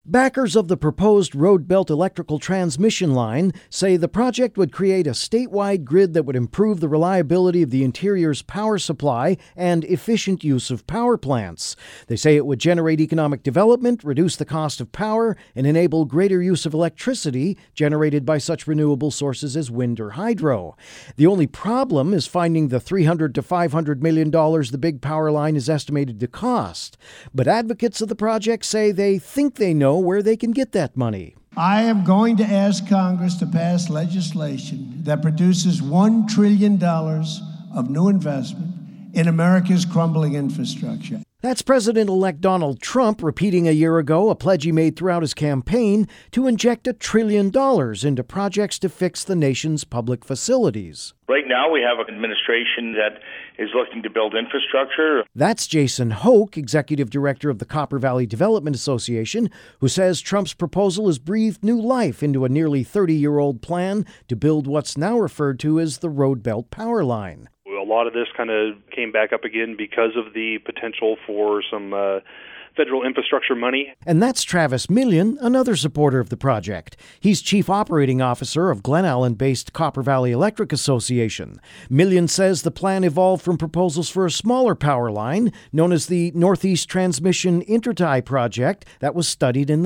Backers of the proposed Road Belt electrical transmission line say the project would create a statewide grid that would improve the reliability of the interior's power supply and efficient use of power plants. They say it would generate economic development, reduce the cost of power, and enable greater use of electricity generated by such renewable sources as wind or hydro. The only problem is finding the $300 to $500 million the big power line is estimated to cost. But advocates of the project say they think they know where they can get that money. I am going to ask Congress to pass legislation that produces $1 trillion of new investment in America's crumbling infrastructure. That's President-elect Donald Trump repeating a year ago a pledge he made throughout his campaign to inject $1 trillion into projects to fix the nation's public facilities. Right now, we have an administration that is looking to build infrastructure. That's Jason Hoke, executive director of the Copper Valley Development Association, who says Trump's proposal has breathed new life into a nearly 30-year-old plan to build what's now referred to as the Road Belt Power Line. A lot of this kind of came back up again because of the potential for some federal infrastructure money. And that's Travis Million, another supporter of the project. He's chief operating officer of Glen Allen-based Copper Valley Electric Association. Million says the plan evolved from proposals for a smaller power line known as the Northeast Transmission Intertie Project that was studied in the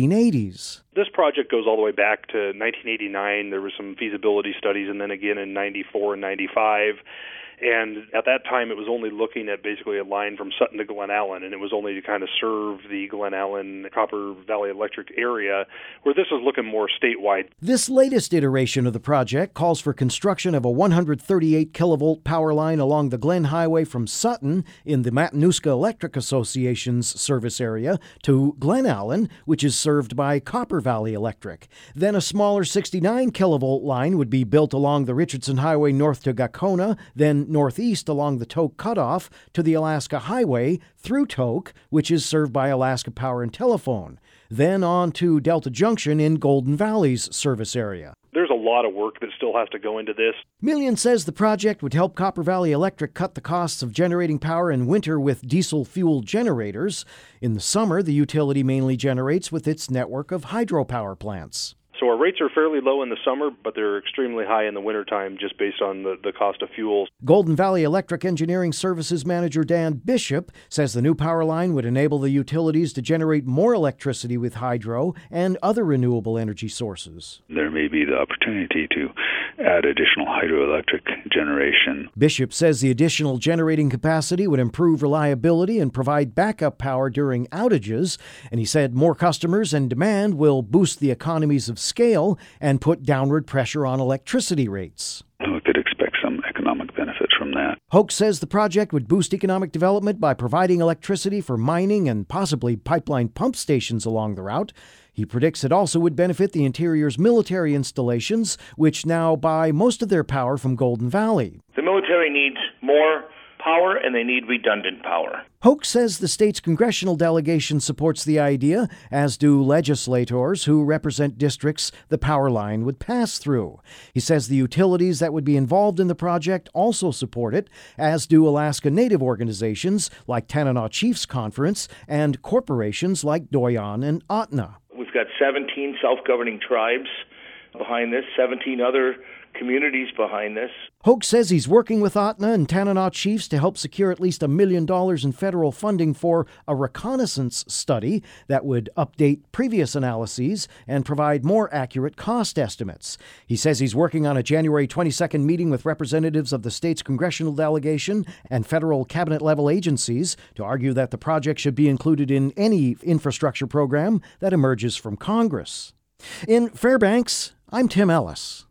1980s. This project goes all the way back to 1989. There were some feasibility studies, and then again in 94 and 95. And at that time, it was only looking at basically a line from Sutton to Glen Allen, and it was only to kind of serve the Glen Allen, Copper Valley Electric area, where this is looking more statewide. This latest iteration of the project calls for construction of a 138 kilovolt power line along the Glen Highway from Sutton in the Matanuska Electric Association's service area to Glen Allen, which is served by Copper Valley Electric. Then a smaller 69 kilovolt line would be built along the Richardson Highway north to Gacona, then northeast along the Tok Cutoff to the Alaska Highway through Tok, which is served by Alaska Power and Telephone, then on to Delta Junction in Golden Valley's service area. There's a lot of work that still has to go into this. Million says the project would help Copper Valley Electric cut the costs of generating power in winter with diesel-fueled generators. In the summer, the utility mainly generates with its network of hydropower plants. So our rates are fairly low in the summer, but they're extremely high in the wintertime just based on the cost of fuel. Golden Valley Electric Engineering Services Manager Dan Bishop says the new power line would enable the utilities to generate more electricity with hydro and other renewable energy sources. There may be the opportunity to add additional hydroelectric generation. Bishop says the additional generating capacity would improve reliability and provide backup power during outages, and he said more customers and demand will boost the economies of scale and put downward pressure on electricity rates. We could expect some economic benefits from that. Hoke says the project would boost economic development by providing electricity for mining and possibly pipeline pump stations along the route. He predicts it also would benefit the interior's military installations, which now buy most of their power from Golden Valley. The military needs more power, and they need redundant power. Hoke says the state's congressional delegation supports the idea, as do legislators who represent districts the power line would pass through. He says the utilities that would be involved in the project also support it, as do Alaska Native organizations like Tanana Chiefs Conference and corporations like Doyon and Ahtna. We've got 17 self-governing tribes behind this, 17 other communities behind this. Hoke says he's working with Ahtna and Tanana Chiefs to help secure at least $1 million in federal funding for a reconnaissance study that would update previous analyses and provide more accurate cost estimates. He says he's working on a January 22nd meeting with representatives of the state's congressional delegation and federal cabinet-level agencies to argue that the project should be included in any infrastructure program that emerges from Congress. In Fairbanks, I'm Tim Ellis.